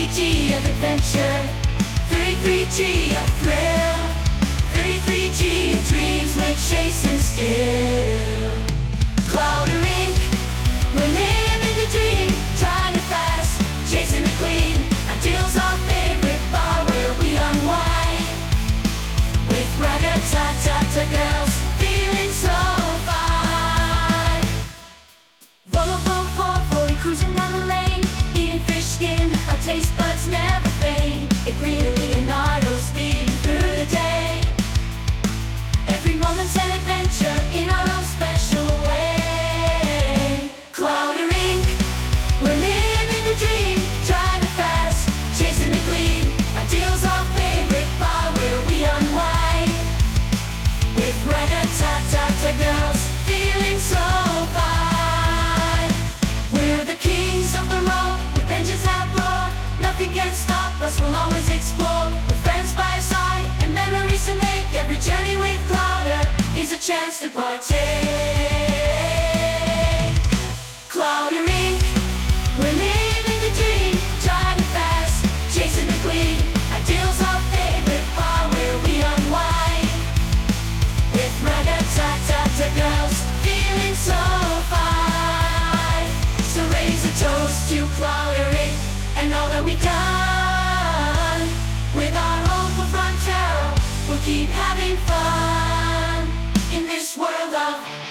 33G of adventure, 33G of thrill, 33G of dreams we're chasing still. Clouder Inc., we're living the dream, trying to fast, chasing the queen. Ideals our favorite bar where we unwind with Ragga-ta-ta-ta girls, feeling so fine. Volvo 440 cruising down the lane, eating fish skin, our taste buds never fade. It really Leonardo speeding through the day. Every moment's an adventure in our own special way. Clouder Inc., we're living the dream, driving fast, chasing the gleam. Ideals our favorite bar where we unwind with Ragga-ta-ta-ta girls, feeling so fine. We're the kings of the road, with engines that roar. Nothing can stop us, we'll always explore. With friends by our side and memories to make. Every journey with Clouder is a chance to partake. Clouder Inc., we're living the dream, driving fast, chasing the queen. Ideals our favorite bar where we unwind with Ragga-ta-ta-ta girls, feeling so fine. So raise a toast to Clouder Inc. and all that we've done. With our hope of Frontera, we'll keep having fun in this world of